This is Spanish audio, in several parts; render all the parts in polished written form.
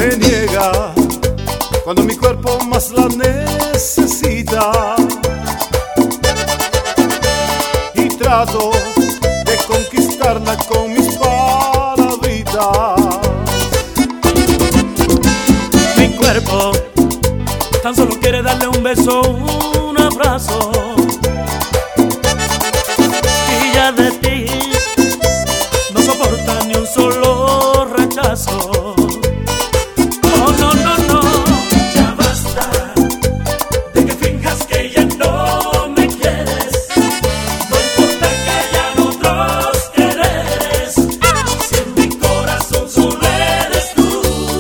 me niega cuando mi cuerpo más la necesita. Y trato de conquistarla con mis palabritas. Mi cuerpo tan solo quiere darle un beso, un abrazo. Y ya de ti no soporta ni un solo rechazo. Oh, no, no, no. Ya basta de que finjas que ya no me quieres. No importa que hayan otros quereres, si en mi corazón solo eres tú.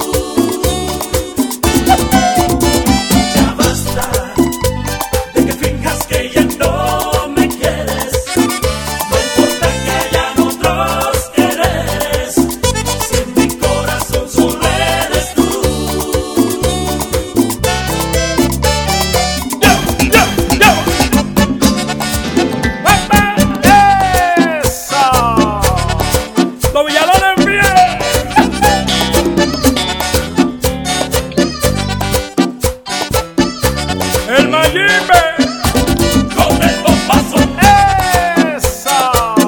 Ya basta de que finjas que ya no me quieres. No importa que hayan otros quereres, si en mi corazón solo eres tú. ¡Esa! ¡Los Villalones en pie! ¡El Mayimbe! ¡Con el bombazo! ¡Esa!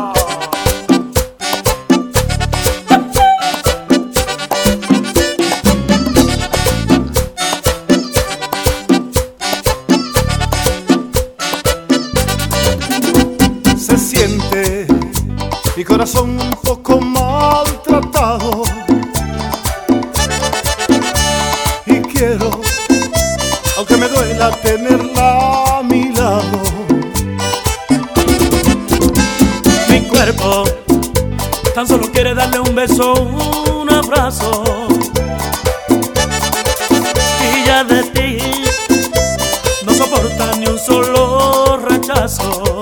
Se siente mi corazón un poco maltratado y quiero, aunque me duela, tenerla a mi lado. Mi cuerpo tan solo quiere darle un beso, un abrazo. Y ya de ti no soporta ni un solo rechazo.